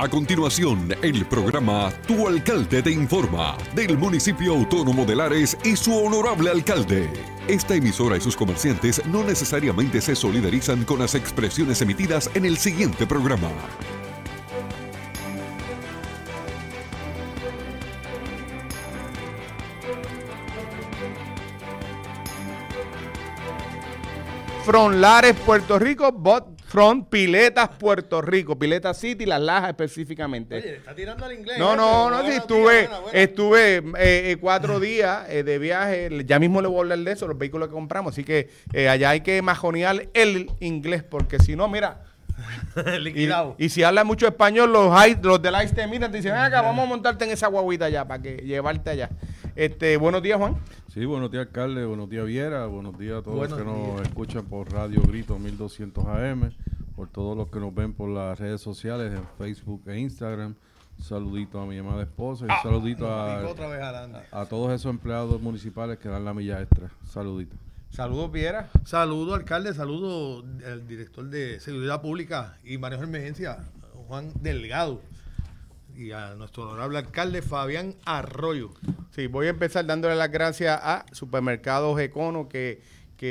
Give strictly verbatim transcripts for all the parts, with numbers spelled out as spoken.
A continuación, el programa Tu Alcalde te informa del municipio autónomo de Lares y su honorable alcalde. Esta emisora y sus comerciantes no necesariamente se solidarizan con las expresiones emitidas en el siguiente programa. From Lares, Puerto Rico, but from Piletas, Puerto Rico, Pileta City, Las Lajas específicamente. Oye, está tirando al inglés. No, ¿eh? no, Pero no, sí, buena, estuve, buena, buena. estuve eh, eh, cuatro días eh, de viaje, ya mismo le voy a hablar de eso, los vehículos que compramos, así que eh, allá hay que majonear el inglés, porque si no, mira, Liquidado. y, y si habla mucho español, los, high- los del I C E te miran, te dicen, ven acá, vamos a montarte en esa guaguita allá, para que llevarte allá. Este, buenos días, Juan. Sí, buenos días, alcalde, buenos días, Viera, buenos días a todos Buenos los que nos días. escuchan por Radio Grito mil doscientos A M, por todos los que nos ven por las redes sociales, en Facebook e Instagram. Un saludito a mi amada esposa y un saludito a, Otra vez adelante. a todos esos empleados municipales que dan la milla extra. Saludito. Saludos, Viera. Saludo, alcalde, saludo al director de Seguridad Pública y Manejo de Emergencia, Juan Delgado, y a nuestro honorable alcalde Fabián Arroyo. Sí, voy a empezar dándole las gracias a Supermercados Econo, que,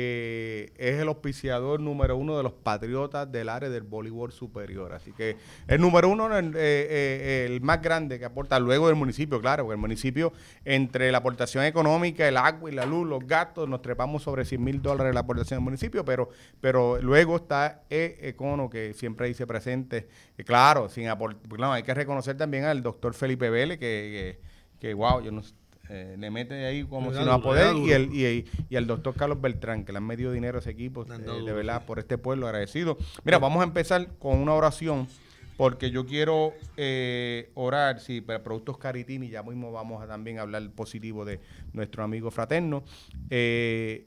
que es el auspiciador número uno de los Patriotas del área del voleibol superior. Así que el número uno, el, eh, eh, el más grande que aporta luego del municipio, claro, porque el municipio, entre la aportación económica, el agua y la luz, los gastos, nos trepamos sobre cien mil dólares la aportación del municipio, pero, pero luego está E Econo, que siempre dice presente. Eh, claro, sin aportar, no, hay que reconocer también al doctor Felipe Vélez, que, que, que wow, yo no sé. Eh, le mete ahí como Le si da no va a duro, poder, le da y, el, duro. y, y al doctor Carlos Beltrán, que le han metido dinero a ese equipo, Le han eh, dado de duro, verdad, sí. por este pueblo, agradecido. Mira, vamos a empezar con una oración, porque yo quiero eh, orar, sí, para Productos Caritini, ya mismo vamos a también hablar positivo de nuestro amigo fraterno, eh,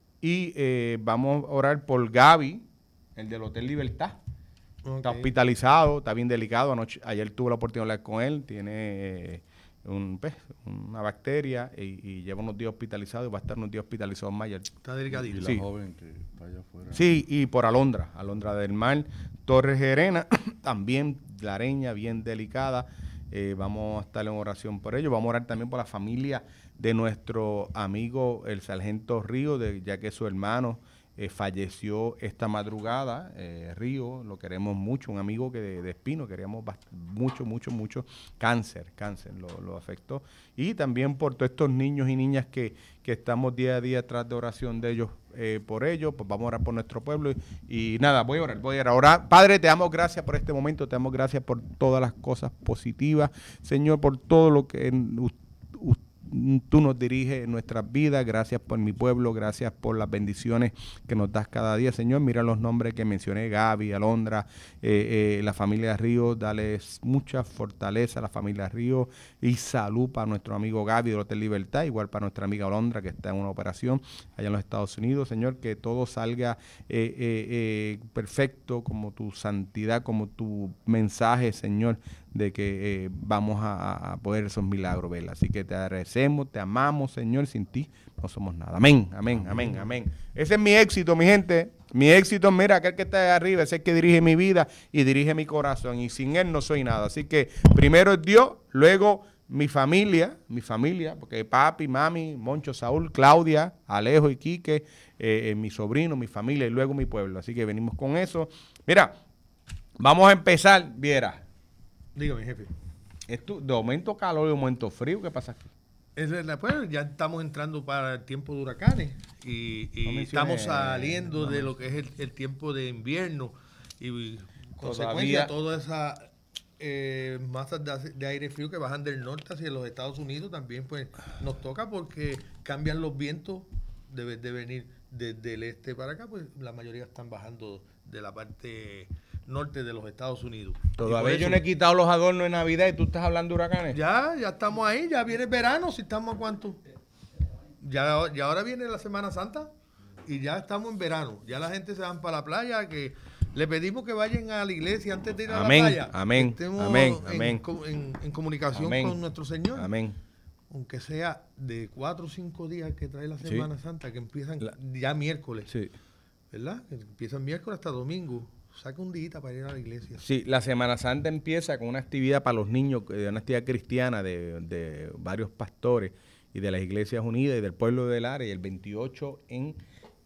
y eh, vamos a orar por Gaby, el del Hotel Libertad. Está Ok. hospitalizado, está bien delicado. Anoche, ayer tuve la oportunidad de hablar con él. Tiene eh, un, pues, una bacteria y, y lleva unos días hospitalizado y va a estar unos días hospitalizado más. Ayer. Está Y delicadito. la Sí. joven que está allá afuera. Sí, y por Alondra, Alondra del Mar, Torres Gerena, también Lareña, bien delicada. Eh, vamos a estar en oración por ello. Vamos a orar también por la familia de nuestro amigo, el sargento Río, de, ya que su hermano eh, falleció esta madrugada. eh, Río, lo queremos mucho, un amigo que de, de Espino, queríamos bast- mucho, mucho, mucho. Cáncer, cáncer lo, lo afectó. Y también por todos estos niños y niñas que, que estamos día a día tras de oración de ellos, eh, por ellos, pues vamos a orar por nuestro pueblo. Y, y nada, voy a orar, voy a orar. Orar. Padre, te damos gracias por este momento, te damos gracias por todas las cosas positivas, Señor, por todo lo que en, u- u- tú nos diriges en nuestras vidas. Gracias por mi pueblo, gracias por las bendiciones que nos das cada día, Señor. Mira los nombres que mencioné, Gaby, Alondra, eh, eh, la familia Río, dale mucha fortaleza a la familia Río y salud para nuestro amigo Gaby del Hotel Libertad, igual para nuestra amiga Alondra, que está en una operación allá en los Estados Unidos, Señor, que todo salga eh, eh, eh, perfecto, como tu santidad, como tu mensaje, Señor, de que eh, vamos a, a poder esos milagros, ¿verdad? Así que te agradecemos, te amamos, Señor, sin ti no somos nada. Amén, amén, amén, amén. Ese es mi éxito, mi gente. Mi éxito, mira, aquel que está ahí arriba, ese es el que dirige mi vida y dirige mi corazón. Y sin él no soy nada. Así que primero es Dios, luego mi familia, mi familia, porque papi, mami, Moncho, Saúl, Claudia, Alejo y Quique, eh, eh, mi sobrino, mi familia y luego mi pueblo. Así que venimos con eso. Mira, vamos a empezar, Viera. Dígame, jefe. Esto, de momento calor y de momento frío, ¿qué pasa aquí? Es verdad, pues ya estamos entrando para el tiempo de huracanes y, y No mencione- estamos saliendo no de men- lo que es el, el tiempo de invierno y Todavía- consecuencia toda esa eh, masas de, ace- de aire frío que bajan del norte hacia los Estados Unidos también pues nos toca porque cambian los vientos de, de venir desde el este para acá, pues la mayoría están bajando de la parte norte de los Estados Unidos. Y por Todavía yo eso- no he quitado los adornos de Navidad y tú estás hablando de huracanes. ya, ya estamos ahí, ya viene el verano, si estamos a cuánto. Ya, ya ahora viene la Semana Santa y ya estamos en verano. Ya la gente se van para la playa, que le pedimos que vayan a la iglesia antes de ir a Amén, la playa. amén, Estemos amén, en, amén. co- en- en comunicación Amén. con nuestro Señor. Amén. Aunque sea de cuatro o cinco días que trae la Sí. Semana Santa, que empiezan La- ya miércoles, Sí. ¿verdad? Que empiezan miércoles hasta domingo. saca un día para ir a la iglesia. Sí, la Semana Santa empieza con una actividad para los niños, eh, una actividad cristiana de, de varios pastores y de las Iglesias Unidas y del pueblo del área, y el veintiocho en,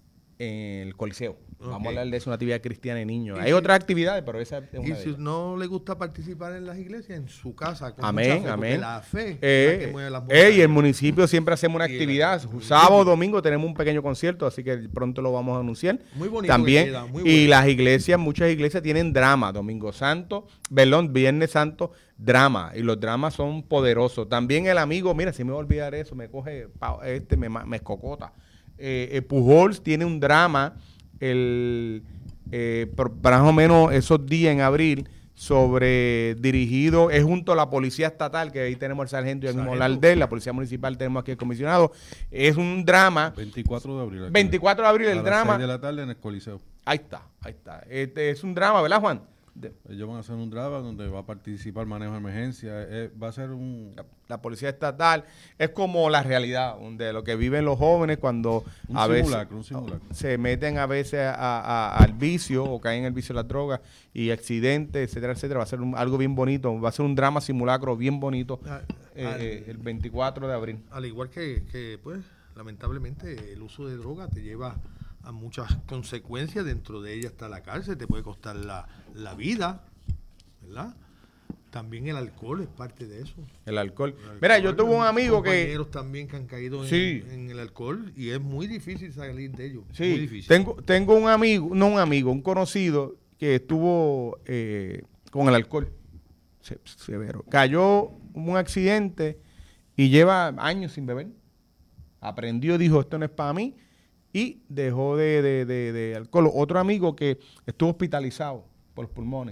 en el Coliseo. Okay. Vamos a hablar de eso, una actividad cristiana de niños. Hay si, otras actividades, pero esa es una y de si ellas. No le gusta participar en las iglesias, en su casa, con amén, mucha fe, amén. La fe eh, es la que mueve las eh, y el municipio siempre hacemos una y actividad. el, Sábado, domingo tenemos un pequeño concierto, así que pronto lo vamos a anunciar. Muy bonito. También, queda, muy y bueno. las iglesias, muchas iglesias tienen drama. Domingo Santo, perdón, Viernes Santo, drama. Y los dramas son poderosos. También el amigo, mira, si me voy a olvidar eso, me coge, este me, me escocota. Eh, eh, Pujols tiene un drama, el... Eh, por, más o menos esos días en abril, sobre dirigido, es junto a la policía estatal, que ahí tenemos el sargento y el mismo Lardel, la policía municipal tenemos aquí el comisionado. Es un drama. veinticuatro de abril. veinticuatro de abril a el las drama. seis de la tarde en el Coliseo. Ahí está, ahí está. Este es un drama, ¿verdad, Juan? De, Ellos van a hacer un drama donde va a participar manejo de emergencia. Eh, va a ser un... la, la policía estatal. Es como la realidad, de lo que viven los jóvenes cuando un a simulacro, veces un simulacro. se meten a veces a, a, al vicio o caen en el vicio de las drogas y accidentes, etcétera, etcétera. Va a ser un, algo bien bonito. Va a ser un drama simulacro bien bonito al, eh, al, eh, el veinticuatro de abril. Al igual que, que, pues, lamentablemente el uso de droga te lleva a muchas consecuencias. Dentro de ellas está la cárcel, te puede costar la, la vida, ¿verdad? También el alcohol es parte de eso. El alcohol. El alcohol. Mira, yo tuve un amigo que... compañeros también que han caído en, sí. en el alcohol y es muy difícil salir de ellos. Sí, muy difícil. Tengo, tengo un amigo, no un amigo, un conocido que estuvo eh, con el alcohol se, severo. Cayó un accidente y lleva años sin beber. Aprendió, dijo, esto no es para mí, y dejó de, de, de, de alcohol. Otro amigo que estuvo hospitalizado por los pulmones.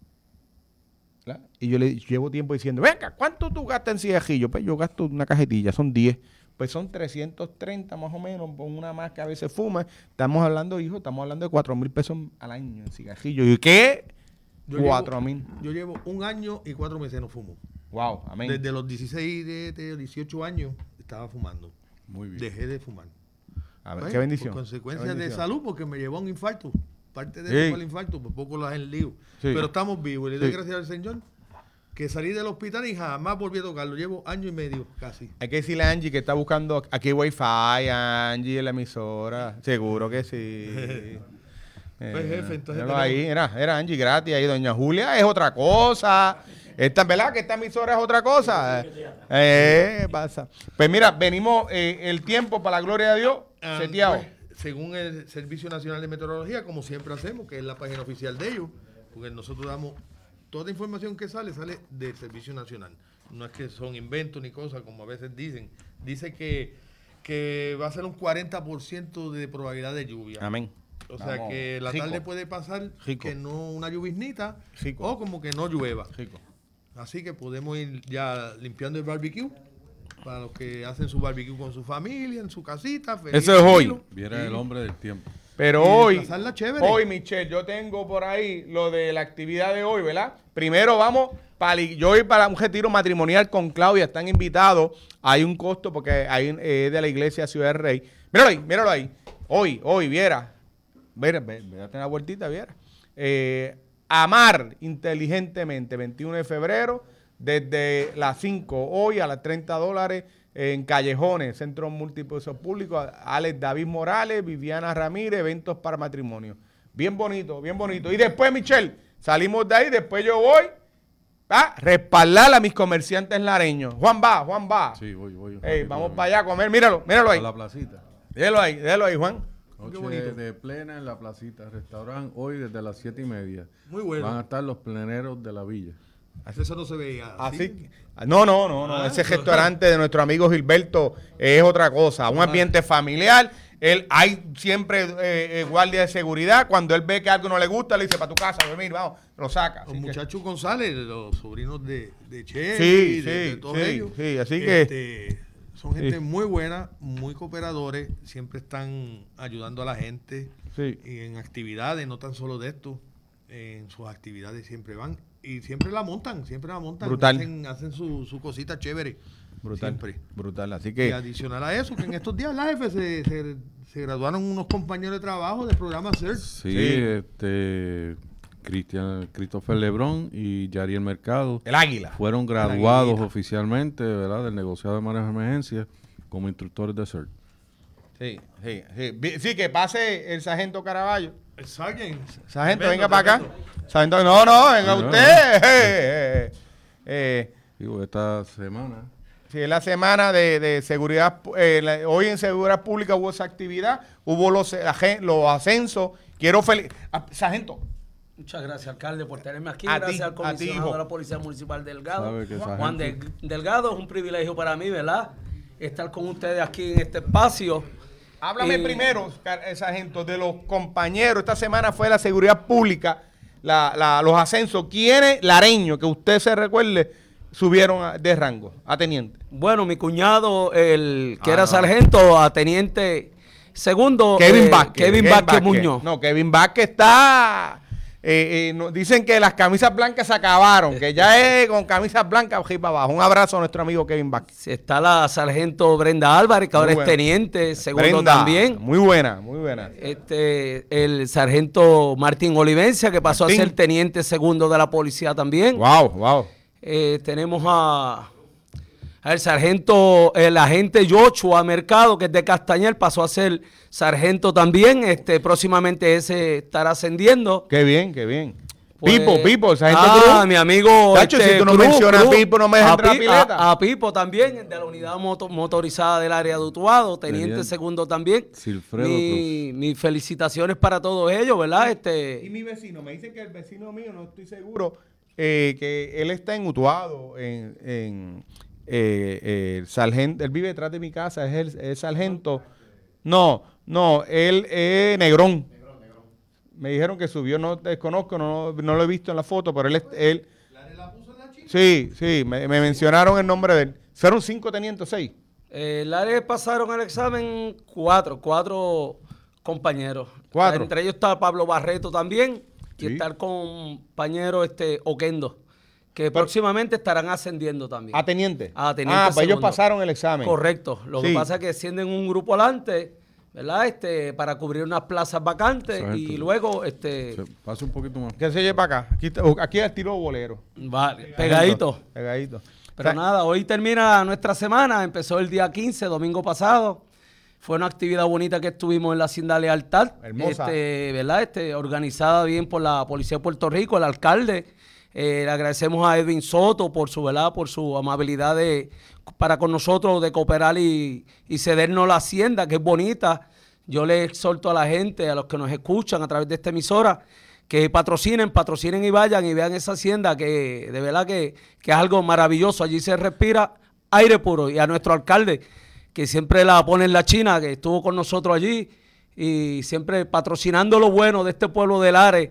¿Verdad? Y yo le llevo tiempo diciendo, venga, ¿cuánto tú gastas en cigarrillo? Pues yo gasto una cajetilla, son diez. Pues son trescientos treinta más o menos, con una más que a veces fuma. Estamos hablando, hijo, estamos hablando de cuatro mil pesos al año en cigarrillo. ¿Y qué? cuatro mil. Yo llevo un año y cuatro meses no fumo. Wow, amén. Desde los dieciséis, de, de dieciocho años estaba fumando. Muy bien. Dejé de fumar. A ver, Pues, qué bendición. Por consecuencias bendición. de salud, porque me llevó a un infarto. Parte de Sí. eso fue el infarto, por poco lo en lío. Sí. Pero estamos vivos. Y le doy Sí. gracias al Señor que salí del hospital y jamás volví a tocarlo. Llevo año y medio casi. Hay que decirle a Angie que está buscando aquí Wi-Fi, Angie en la emisora. Seguro que sí. Pues, jefe, entonces míralo tenemos- ahí, era, era Angie gratis ahí. Doña Julia es otra cosa. Esta, ¿verdad? Que esta emisora es otra cosa. Eh, ¿qué pasa? Pues mira, venimos eh, el tiempo para la gloria de Dios, Ah, seteado. pues, según el Servicio Nacional de Meteorología, como siempre hacemos, que es la página oficial de ellos, porque nosotros damos toda información que sale, sale del Servicio Nacional. No es que son inventos ni cosas, como a veces dicen. Dice que, que va a ser un cuarenta por ciento de probabilidad de lluvia. Amén. O sea Vamos, que la rico. tarde puede pasar Rico. que no una lluviznita Rico. o como que no llueva. Rico. Así que podemos ir ya limpiando el barbecue para los que hacen su barbecue con su familia, en su casita. feliz, Eso es hoy. tranquilo. Viera Sí. el hombre del tiempo. Pero Y hoy, desplazarla chévere. hoy, Michelle, yo tengo por ahí lo de la actividad de hoy, ¿verdad? Primero vamos, para, yo voy para un retiro matrimonial con Claudia, están invitados. Hay un costo porque hay eh, de la iglesia Ciudad del Rey. Míralo ahí, míralo ahí. Hoy, hoy, viera. Viera, viera, una vueltita, viera. Eh, amar inteligentemente, veintiuno de febrero, desde las cinco, hoy a las treinta dólares. En Callejones, Centro Multiusos Públicos, Alex David Morales, Viviana Ramírez, eventos para matrimonio. Bien bonito, bien bonito. Y después, Michelle, salimos de ahí, después yo voy a respaldar a mis comerciantes lareños. Juan va, Juan va. Sí, voy, voy. Ey, rápido, vamos voy. para allá a comer, míralo, míralo ahí. A la placita. Déjalo ahí, déjalo ahí, Juan. Noche bonito. de plena en la placita. Restaurante hoy desde las siete y media. Muy bueno. Van a estar los pleneros de la villa. Eso no se veía. Así que- no, no, no, no. Ah, Ese eso- restaurante de nuestro amigo Gilberto es otra cosa. Un ambiente familiar. Él, hay siempre eh, eh, guardia de seguridad. Cuando él ve que algo no le gusta, le dice para tu casa, dormir, vamos, lo saca. Los Así que- muchachos González, los sobrinos de, de Che, Sí, de, de sí, todos sí, ellos. sí, así que- Este, son gente Sí. muy buena, muy cooperadores, siempre están ayudando a la gente Sí. y en actividades, no tan solo de esto, en sus actividades siempre van y siempre la montan, siempre la montan, Brutal. hacen, hacen su, su cosita chévere. Brutal. Siempre. Brutal. Así Y que. adicional a eso, que en estos días la F se, se, se graduaron unos compañeros de trabajo del programa CERT. Sí, Sí. este. Cristian, Christopher Lebrón y Yariel Mercado. El Águila. Fueron graduados oficialmente, ¿verdad?, del negociado de manejo de emergencia como instructores de C E R T. Sí, sí, sí. Vi- Sí, que pase el sargento Caraballo. El Sargent. Sargento, Tremendo, venga para acá. tremendo. Sargento, no, no, venga Sí, no. usted. Eh, eh, eh. Digo, esta semana. Sí, es la semana de, de seguridad. eh, la- hoy en seguridad pública hubo esa actividad, hubo los, agen- los ascensos. Quiero felicitar. Sargento, Muchas gracias, alcalde, por tenerme aquí. A Gracias ti, al a ti, comisionado hijo. de la Policía Municipal Delgado. Sabe que esa Juan gente- Del- Delgado, es un privilegio para mí, ¿verdad? Estar con ustedes aquí en este espacio. háblame Y- primero, car- eh, sargento, de los compañeros. Esta semana fue la seguridad pública, la, la- los ascensos. ¿Quiénes, Lareño, que usted se recuerde, subieron a- de rango a teniente? Bueno, mi cuñado, el que Ah, era no. sargento, a teniente segundo, Kevin eh, Vázquez. Kevin Vázquez Muñoz. No, Kevin Vázquez está... eh, eh, no- dicen que las camisas blancas se acabaron, que ya es con camisas blancas aquí para abajo. Un abrazo a nuestro amigo Kevin Vázquez. Está la sargento Brenda Álvarez, que ahora Muy es buena. teniente, segundo Brenda, también. Muy buena, muy buena. Este, el sargento Martín Olivencia, que pasó Martín. a ser teniente segundo de la policía también. Wow, wow. Eh, tenemos a al sargento, el agente Joshua Mercado, que es de Castañer, pasó a ser sargento también. Este, próximamente ese estará ascendiendo. Qué bien, qué bien. Pues- Pipo, Pipo, el sargento ah, Cruz. mi amigo. Tacho, este, si tú no Cruz, mencionas Cruz. a Pipo, no me dejas A entrar a Pi- pileta. A, a Pipo también, de la unidad moto- motorizada del área de Utuado, teniente Teniente. segundo también. Silfredo Mi- Mis felicitaciones para todos ellos, ¿verdad? Y Este, mi vecino, me dicen que el vecino mío, no estoy seguro, eh, que él está en Utuado, en, en eh, eh, el sargento, él vive detrás de mi casa, es el, el sargento. No, no, él es Negrón. Me dijeron que subió, no desconozco, no, no lo he visto en la foto, pero él, es- él sí, sí, me, me mencionaron el nombre de él. Fueron cinco tenientes, seis. eh, el área pasaron el examen cuatro, cuatro compañeros. Cuatro. Entre ellos está Pablo Barreto también y Sí. está el compañero este, Oquendo, que próximamente estarán ascendiendo también. A teniente. A teniente ah, pues ellos segundo. pasaron el examen. Correcto. Lo Sí. que pasa es que ascienden un grupo adelante, ¿verdad? Este, para cubrir unas plazas vacantes Sargento. y luego, este, Se- Pasa un poquito más. Que se lleve para acá. Aquí, está- aquí es el tiro bolero. vale, pegadito. Pegadito. Pero O sea, nada, hoy termina nuestra semana, empezó el día quince, domingo pasado. Fue una actividad bonita que estuvimos en la Hacienda Lealtad. Hermosa. Este, ¿verdad? Este, organizada bien por la Policía de Puerto Rico, el alcalde. Eh, le agradecemos a Edwin Soto por su, ¿verdad? Por su amabilidad de, para con nosotros de cooperar y, y cedernos la hacienda, que es bonita. Yo le exhorto a la gente, a los que nos escuchan a través de esta emisora, que patrocinen, patrocinen y vayan y vean esa hacienda, que de verdad que, que es algo maravilloso. Allí se respira aire puro. Y a nuestro alcalde, que siempre la pone en la China, que estuvo con nosotros allí y siempre patrocinando lo bueno de este pueblo del Lares,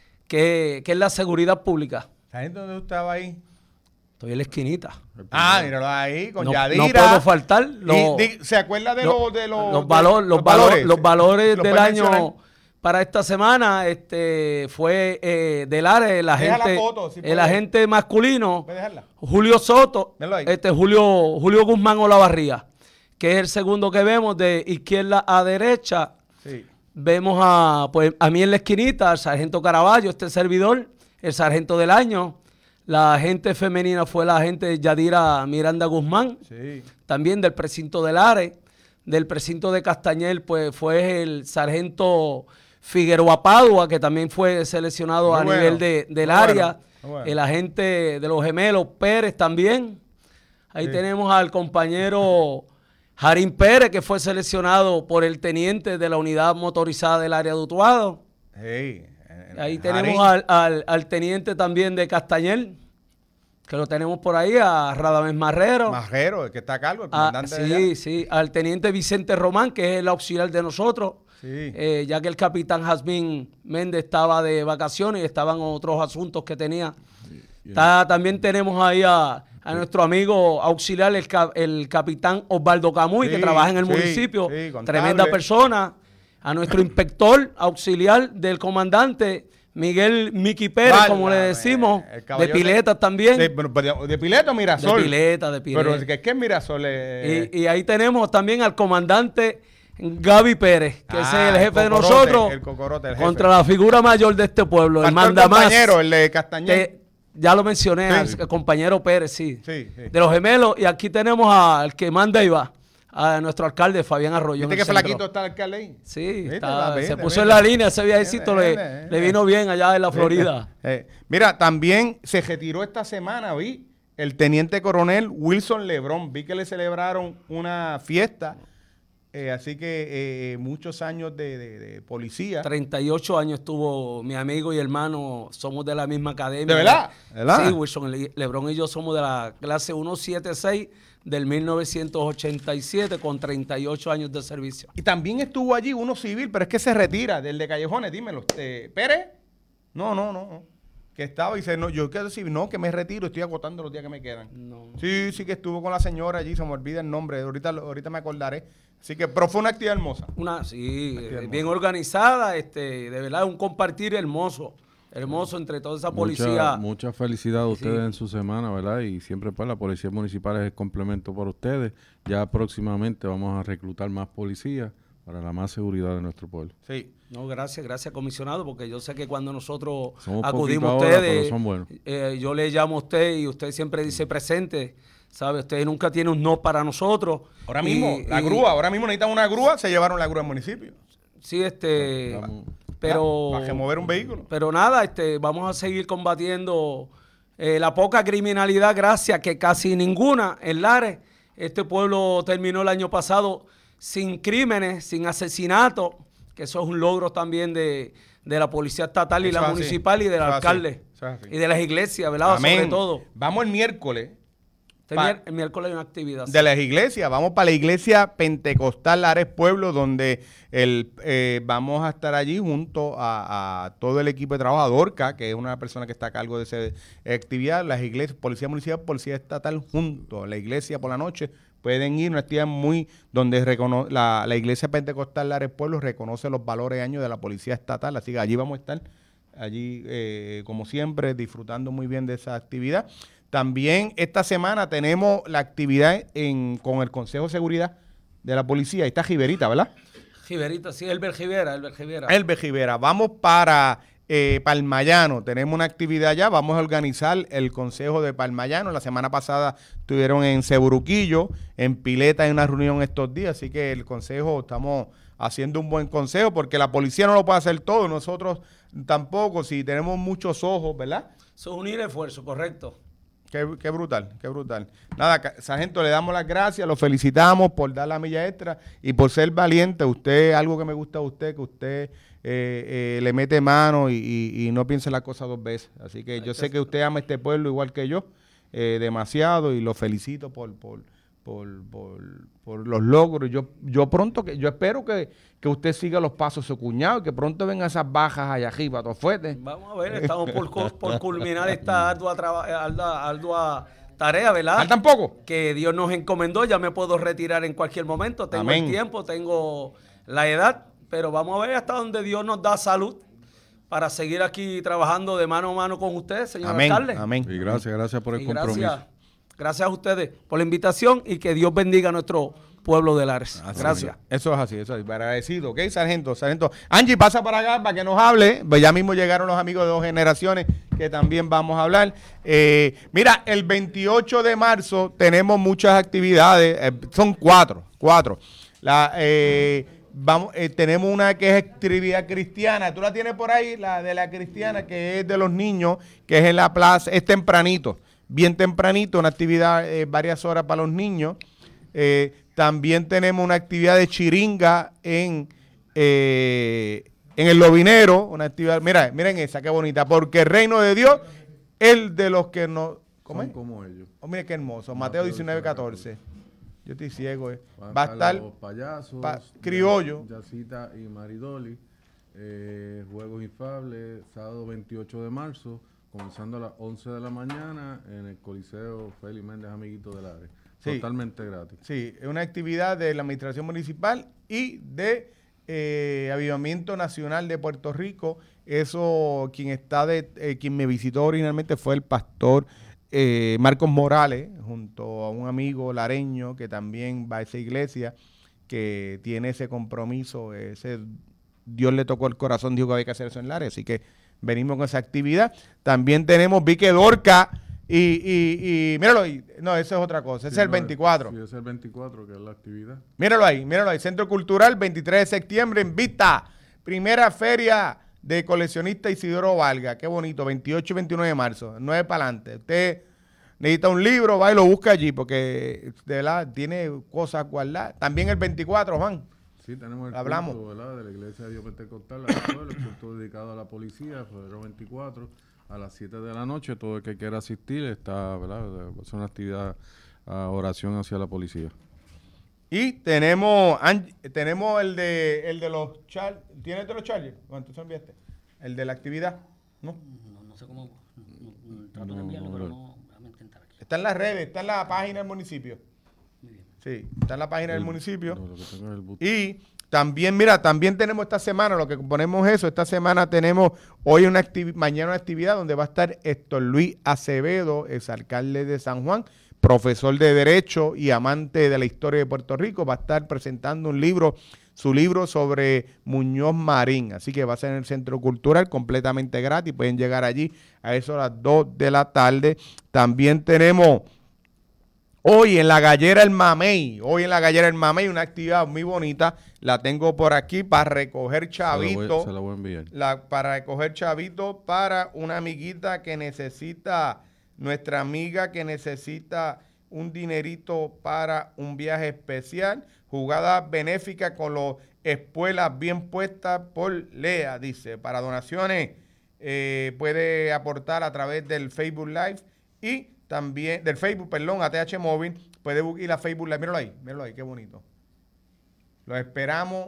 que, que es la seguridad pública. ¿Sargento, dónde estaba ahí? Estoy en la esquinita. Ah, míralo ahí, con No, Yadira. no puedo faltar. Y Los, di- ¿Se acuerda de los- los de los, los de- valor- los valores, los valores ¿Lo del puede año mencionar? para esta semana? Este fue eh, del Lares, el Deja la agente, foto, si el puede. agente masculino. ¿Puede dejarla? Julio Soto, Míralo ahí. este Julio, Julio Guzmán Olavarría, que es el segundo que vemos de izquierda a derecha. Sí. Vemos a, pues, a mí en la esquinita, al sargento Caraballo, este servidor, el sargento del año. La agente femenina fue la agente Yadira Miranda Guzmán, Sí. también del precinto del Lares. Del precinto de Castañel, pues fue el sargento Figueroa Padua, que también fue seleccionado Muy a bueno, nivel de, del muy área. bueno, muy bueno. El agente de los gemelos Pérez también. Ahí Sí. tenemos al compañero Jarín Pérez, que fue seleccionado por el teniente de la unidad motorizada del área de Utuado. Sí. Eh, Ahí Jarín. tenemos al, al- al teniente también de Castañel, que lo tenemos por ahí, a Radamés Marrero. Majero, el que está a cargo, el Ah, comandante de sí, allá. sí, al teniente Vicente Román, que es el auxiliar de nosotros, Sí. eh, ya que el capitán Jazmín Méndez estaba de vacaciones y estaban otros asuntos que tenía. Está- también tenemos ahí a, a nuestro amigo auxiliar, el, ca- el capitán Osvaldo Camuy, que Sí, trabaja en el sí, municipio, sí, contable. tremenda persona. A nuestro inspector auxiliar del comandante, Miguel Miki Pérez, como le Válgame, decimos, el de caballero piletas también. De, pero, pero de, de Pileto, De Mirasol. pileta, de pileta. Pero es que, es que Mirasol es... Y, y ahí tenemos también al comandante Gaby Pérez, que Ah, ese es el jefe de cocorote, nosotros, el cocorote, el jefe. contra la figura mayor de este pueblo, el Faltó el mandamás. compañero, el de Castañer. Te- ya lo mencioné, Sí. al compañero Pérez, sí, Sí, sí. de los gemelos. Y aquí tenemos al que manda y va, a nuestro alcalde Fabián Arroyo. ¿Viste en qué el centro. flaquito está el alcalde ahí? Sí, ¿Viste? está- Vete, se puso vete. en la línea, ese viajecito Vete, le, vete, le vino bien allá en la Florida. Eh, mira, también se retiró esta semana, vi, el teniente coronel Wilson Lebrón. Vi que le celebraron una fiesta. Eh, así que eh, muchos años de, de- de policía. treinta y ocho años tuvo mi amigo y hermano, somos de la misma academia. ¿De verdad? ¿De verdad? Sí, Wilson Le- Lebrón y yo somos de la clase ciento setenta y seis del mil novecientos ochenta y siete con treinta y ocho años de servicio. Y también estuvo allí uno civil, pero es que se retira del de Callejones, dímelo. Eh, ¿Pérez? No, no, no. no. Que estaba y dice, no, yo quiero decir, no, que me retiro, estoy agotando los días que me quedan. No. Sí, sí que estuvo con la señora allí, se me olvida el nombre, ahorita, ahorita me acordaré. Así que, pero fue una actividad hermosa. Una, sí, Actividad eh, hermosa. bien organizada, este, de verdad, un compartir hermoso, hermoso entre toda esa policía. Mucha, mucha felicidad a Sí, ustedes sí. en su semana, ¿verdad? Y siempre pues la Policía Municipal es el complemento para ustedes. Ya próximamente vamos a reclutar más policías para la más seguridad de nuestro pueblo. Sí. No, gracias, gracias, comisionado, porque yo sé que cuando nosotros Somos acudimos a poquito ahora, ustedes, pero son buenos. eh, yo le llamo a usted y usted siempre dice presente, ¿sabe? Usted nunca tiene un no para nosotros. Ahora Y- mismo, la y- grúa, ahora mismo necesitan una grúa, se llevaron la grúa al municipio. Sí, este, Estamos- pero... Para remover un vehículo. Pero nada, este, vamos a seguir combatiendo eh, la poca criminalidad, gracias que casi ninguna en Lares. Este pueblo terminó el año pasado sin crímenes, sin asesinatos, que eso es un logro también de, de la policía estatal y Eso la es así, municipal y del eso es así, alcalde eso es así. y de las iglesias, ¿verdad? Amén. Sobre todo. Vamos el miércoles Este Pa- mier- el miércoles hay una actividad. de las iglesias. Vamos para la iglesia Pentecostal Lares Pueblo, donde el, eh, vamos a estar allí junto a, a todo el equipo de trabajo, a Dorca, que es una persona que está a cargo de esa actividad. Las iglesias, policía municipal, policía estatal, junto a la iglesia por la noche. Pueden ir, una actividad muy donde recono- la, la iglesia Pentecostal Lares Pueblo reconoce los valores y años de la policía estatal. Así que allí vamos a estar, allí eh, como siempre, disfrutando muy bien de esa actividad. También esta semana tenemos la actividad en, con el Consejo de Seguridad de la Policía. Ahí está Jiverita, ¿verdad? Jiverita, sí, Elber Jivera, Elber Jivera. Elbe Jivera. Vamos para eh, Palmayano. Tenemos una actividad allá. Vamos a organizar el Consejo de Palmayano. La semana pasada estuvieron en Ceburuquillo, en Pileta, en una reunión estos días. Así que el Consejo, estamos haciendo un buen consejo porque la policía no lo puede hacer todo. Nosotros tampoco, si tenemos muchos ojos, ¿verdad? Eso es unir esfuerzo, correcto. Qué, qué brutal, qué brutal. Nada, ca- sargento, le damos las gracias, lo felicitamos por dar la milla extra y por ser valiente. Usted, algo que me gusta de usted, que usted eh, eh, le mete mano y, y- y no piense la cosa dos veces. Así que yo sé que usted ama este pueblo igual que yo, eh, demasiado, y lo felicito por, por, por, por, por los logros. Yo, yo pronto, que yo espero que, que usted siga los pasos de su cuñado y que pronto vengan esas bajas allá arriba, todos fuertes. Vamos a ver, estamos por, co- por culminar esta ardua, traba- ardua, ardua tarea, ¿verdad? ¿Faltan poco? Que Dios nos encomendó, ya me puedo retirar en cualquier momento, tengo Amén. el tiempo, tengo la edad, pero vamos a ver hasta donde Dios nos da salud para seguir aquí trabajando de mano a mano con ustedes, señor Amén, alcalde. amén. Y gracias, gracias por el Y compromiso. gracias, gracias a ustedes por la invitación y que Dios bendiga a nuestro pueblo de Lares. Así Gracias. es. Eso es así, eso es agradecido, ¿ok, sargento? Sargento. Angie, pasa para acá para que nos hable. Pues ya mismo llegaron los amigos de Dos Generaciones que también vamos a hablar. Eh, mira, el veintiocho de marzo tenemos muchas actividades, eh, son cuatro, cuatro. La, eh, vamos, eh, tenemos una que es actividad cristiana. ¿Tú la tienes por ahí? La de la cristiana, que es de los niños, que es en la plaza, es tempranito, bien tempranito, una actividad eh, varias horas para los niños. Eh, también tenemos una actividad de chiringa en, eh, en el Lobinero, una actividad, mira, miren esa, qué bonita, porque el reino de Dios, el de los que no, ¿cómo Son es? como ellos. Oh, mira qué hermoso, Mateo diecinueve, catorce. Yo estoy ciego, eh. Van Va a estar, los payasos, pa- criollo. Ya- Yacita y Maridoli, eh, Juegos Infables, sábado veintiocho de marzo, comenzando a las once de la mañana en el Coliseo Félix Méndez Amiguito del Lares. Sí. Totalmente gratis. sí, es una actividad de la Administración Municipal y de eh, Avivamiento Nacional de Puerto Rico. Eso, quien está de, eh, quien me visitó originalmente fue el pastor eh, Marcos Morales, junto a un amigo lareño que también va a esa iglesia. que tiene ese compromiso, ese Dios le tocó el corazón, dijo que había que hacer eso en Lares, así que venimos con esa actividad. También tenemos Vique Dorca y, y, y míralo ahí, no, eso es otra cosa, ese Sí, es el no, veinticuatro. Sí, ese es el veinticuatro, que es la actividad. Míralo ahí, míralo ahí, Centro Cultural, veintitrés de septiembre en Vista, primera feria de coleccionista Isidoro Valga, qué bonito, veintiocho y veintinueve de marzo, nueve para adelante. Usted necesita un libro, va y lo busca allí, porque de verdad tiene cosas guardadas. También el veinticuatro, Juan. Sí, tenemos el Hablamos. culto, ¿verdad?, de la Iglesia de Dios Pentecostal, la escuela, el culto dedicado a la policía, febrero veinticuatro, a las siete de la noche. Todo el que quiera asistir está, ¿verdad?, es una actividad, a oración hacia la policía. Y tenemos tenemos el de el de los Chargers. ¿Tienes el de los Chargers? ¿Cuántos se enviaste? El de la actividad, ¿no? No, no sé cómo. No, no, trato de enviarlo, pero no. Déjame intentar aquí. Está en las redes, está en la página del municipio. Muy bien. Sí, está en la página del municipio. No, lo que tengo es el but- Y también, mira, también tenemos esta semana, lo que ponemos eso, esta semana tenemos hoy una actividad, mañana una actividad donde va a estar Héctor Luis Acevedo, exalcalde de San Juan, profesor de Derecho y amante de la historia de Puerto Rico. Va a estar presentando un libro, su libro sobre Muñoz Marín. Así que va a ser en el Centro Cultural, completamente gratis. Pueden llegar allí a eso a las dos de la tarde. También tenemos hoy en la Gallera El Mamey, hoy en la Gallera El Mamey, una actividad muy bonita. La tengo por aquí para recoger chavito. Se la voy, se la voy a enviar. La, para recoger chavito para una amiguita que necesita, nuestra amiga que necesita un dinerito para un viaje especial. Jugada benéfica con las espuelas bien puestas por Lea, dice. Para donaciones eh, puede aportar a través del Facebook Live y también, del Facebook, perdón, A T H Móvil. Puede ir a Facebook Live. Míralo ahí, míralo ahí, qué bonito. Lo esperamos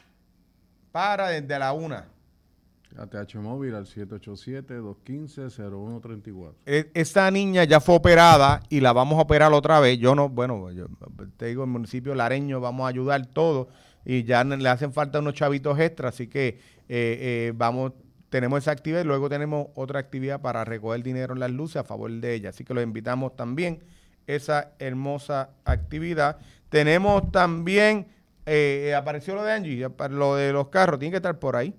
para desde la una. A T H Móvil al siete ocho siete, dos uno cinco, cero uno tres cuatro. E- Esta niña ya fue operada y la vamos a operar otra vez. Yo no, bueno, yo te digo, el municipio lareño vamos a ayudar todo y ya le hacen falta unos chavitos extras, así que eh, eh, vamos, tenemos esa actividad y luego tenemos otra actividad para recoger dinero en las luces a favor de ella. Así que los invitamos también esa hermosa actividad. Tenemos también, eh, apareció lo de Angie, lo de los carros, tiene que estar por ahí.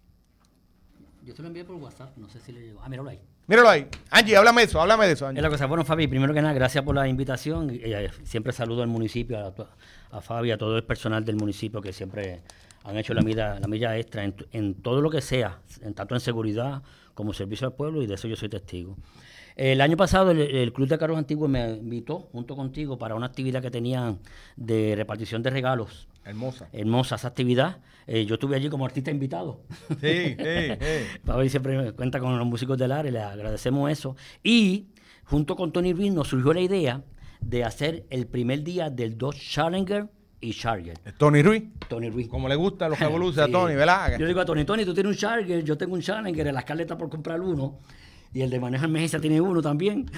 Yo te lo envié por WhatsApp, no sé si le llegó. Ah, míralo ahí. Míralo ahí. Angie, háblame de eso, háblame de eso, Angie. Es la cosa. Bueno, Fabi, primero que nada, gracias por la invitación. Y, eh, siempre saludo al municipio, a, a Fabi, a todo el personal del municipio que siempre han hecho la milla, la milla extra en, en todo lo que sea, en, tanto en seguridad como servicio al pueblo, y de eso yo soy testigo. El año pasado el, el Club de Carros Antiguos me invitó junto contigo para una actividad que tenían de repartición de regalos. Hermosa. Hermosa esa actividad. Eh, yo estuve allí como artista invitado. Sí, sí, sí. Fabi siempre cuenta con los músicos del área, le agradecemos eso. Y junto con Tony Ruiz nos surgió la idea de hacer el primer día del Dodge Challenger y Charger. Tony Ruiz. Tony Ruiz. Como le gusta los revoluces Sí. a Tony, ¿verdad? Yo digo a Tony, Tony, tú tienes un Charger, yo tengo un Challenger, el alcalde está por comprar uno, y el de manejo de emergencia tiene uno también.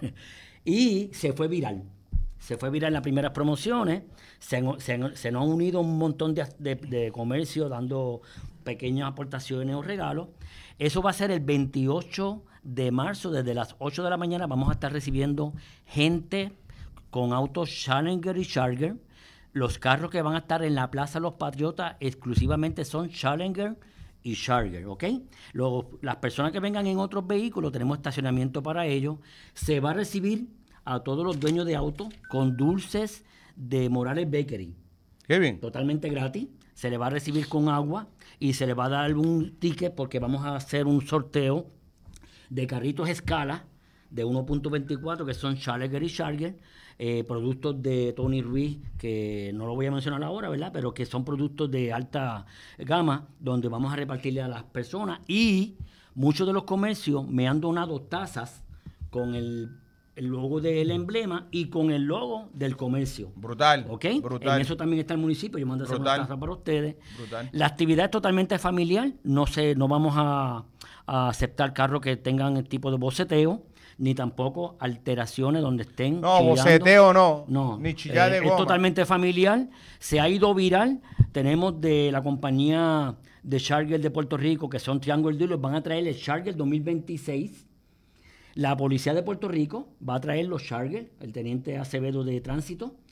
Y se fue viral. Se fue viral en las primeras promociones, se, han- se, han- se nos han unido un montón de, de, de comercios dando pequeñas aportaciones o regalos. Eso va a ser el veintiocho de marzo, desde las ocho de la mañana vamos a estar recibiendo gente con autos Challenger y Charger. Los carros que van a estar en la Plaza Los Patriotas exclusivamente son Challenger y Charger, ¿ok? Los- las personas que vengan en otros vehículos, tenemos estacionamiento para ellos. Se va a recibir a todos los dueños de autos con dulces de Morales Bakery, Qué bien. totalmente gratis. Se le va a recibir con agua y se le va a dar un ticket porque vamos a hacer un sorteo de carritos escala de uno punto veinticuatro que son Challenger y Charger, eh, productos de Tony Ruiz, que no lo voy a mencionar ahora, ¿verdad? Pero que son productos de alta gama, donde vamos a repartirle a las personas. Y muchos de los comercios me han donado tazas con el, el logo del emblema y con el logo del comercio. Brutal. ¿Ok? Brutal. En eso también está el municipio. Yo mando a hacer una Brutal. taza para ustedes. Brutal. La actividad es totalmente familiar. No sé, no vamos a, a aceptar carros que tengan el tipo de boceteo, ni tampoco alteraciones donde estén. No, chillando. boceteo no. No. Ni chillar de Eh, goma. Es totalmente familiar. Se ha ido viral. Tenemos de la compañía de Charger de Puerto Rico, que son Triangle Dealers, van a traer el Charger dos mil veintiséis. La policía de Puerto Rico va a traer los Charger, el teniente Acevedo de Tránsito,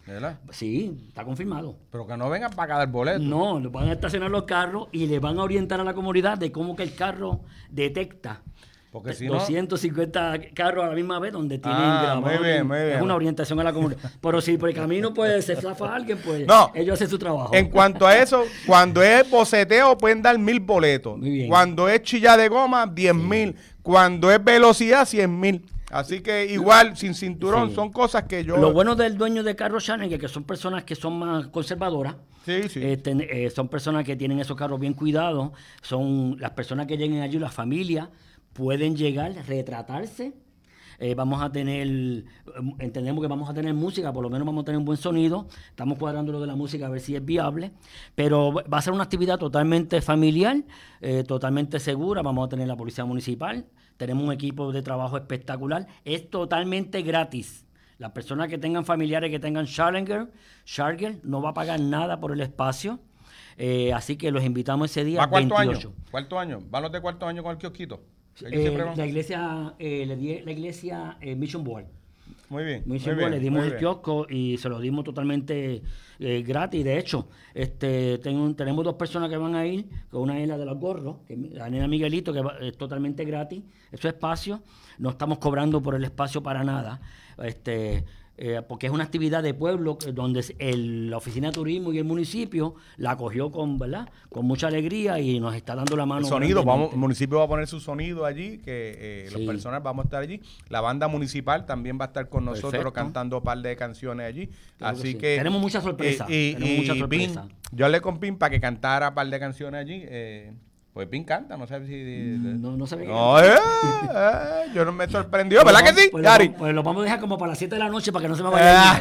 ¿Verdad? Sí, está confirmado. Pero que no vengan para acá del boleto. No, le van a estacionar los carros y le van a orientar a la comunidad de cómo que el carro detecta Porque si no... doscientos cincuenta carros a la misma vez donde tienen Ah, grabadores. muy bien, muy bien. Es una orientación a la comunidad. Pero si por el camino pues se zafa alguien, pues No. ellos hacen su trabajo. En cuanto a eso, cuando es boceteo pueden dar mil boletos. Muy bien. Cuando es chilla de goma, diez mil. Cuando es velocidad, cien mil. Así que igual, sin cinturón, Sí. son cosas que yo... Lo bueno del dueño de carros Challenger, que son personas que son más conservadoras, Sí, sí. este, eh, son personas que tienen esos carros bien cuidados, son las personas que lleguen allí, las familias, pueden llegar, retratarse. Eh, vamos a tener, eh, entendemos que vamos a tener música, por lo menos vamos a tener un buen sonido. Estamos cuadrando lo de la música a ver si es viable. Pero va a ser una actividad totalmente familiar, eh, totalmente segura. Vamos a tener la policía municipal. Tenemos un equipo de trabajo espectacular. Es totalmente gratis. Las personas que tengan familiares que tengan Challenger, Charger, no va a pagar nada por el espacio. Eh, así que los invitamos ese día. ¿Va cuarto veintiocho. año? ¿Cuarto año? ¿Van los de cuarto año con el kiosquito? Ellos Eh, siempre van- la iglesia, eh, le di- la iglesia eh, Mission Board. Muy bien. Muy muy simple, bien, le dimos muy el bien. kiosco y se lo dimos totalmente eh, gratis. De hecho, este tengo, tenemos dos personas que van a ir, que una es la de los gorros, que es mi- la nena Miguelito, que va- es totalmente gratis. Eso es espacio, no estamos cobrando por el espacio para nada. Este eh, porque es una actividad de pueblo que- donde el- la oficina de turismo y el municipio la acogió con, ¿verdad? Con mucha alegría y nos está dando la mano. El sonido, vamos, grandemente. el municipio va a poner su sonido allí, que eh, Sí. las personas vamos a estar allí. La banda municipal también va a estar con nosotros Perfecto. cantando un par de canciones allí. Claro que Así sí. que Tenemos mucha sorpresa, Y, y- tenemos y mucha Pin, sorpresa. yo hablé con Pin para que cantara un par de canciones allí. Eh, pues Pin canta, no sé si. No, no sabía que No, eh, eh, yo no me sorprendió, ¿verdad que sí, Pues Yari? lo, pues lo vamos a dejar como para las siete de la noche para que no se me vaya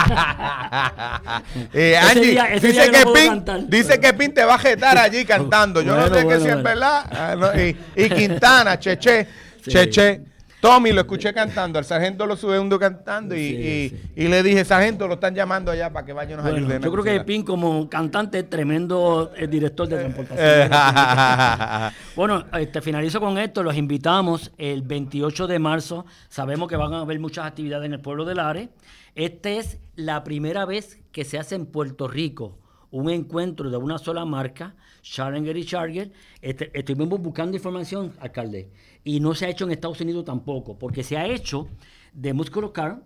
a Eh, Ese Angie, día- ese dice, día yo que no puedo Pin, cantar. dice que Pin te va a jetar allí cantando. Yo no Bueno, sé que bueno, si es bueno. verdad. Ah, no, y, y Quintana, Cheche, Sí. Cheche. Tommy lo escuché cantando, al sargento lo sube uno cantando y, Sí, y, sí. y le dije, sargento, lo están llamando allá para que vaya y nos Bueno, ayude. en la yo creo que cocina". Pin como cantante es tremendo eh, director de transportación. Eh, Bueno, este, finalizo con esto. Los invitamos el veintiocho de marzo. Sabemos que van a haber muchas actividades en el pueblo de Lares. Esta es la primera vez que se hace en Puerto Rico un encuentro de una sola marca, Challenger y Charger. Este, estuvimos buscando información, alcalde, y no se ha hecho en Estados Unidos tampoco, porque se ha hecho de Muscular Car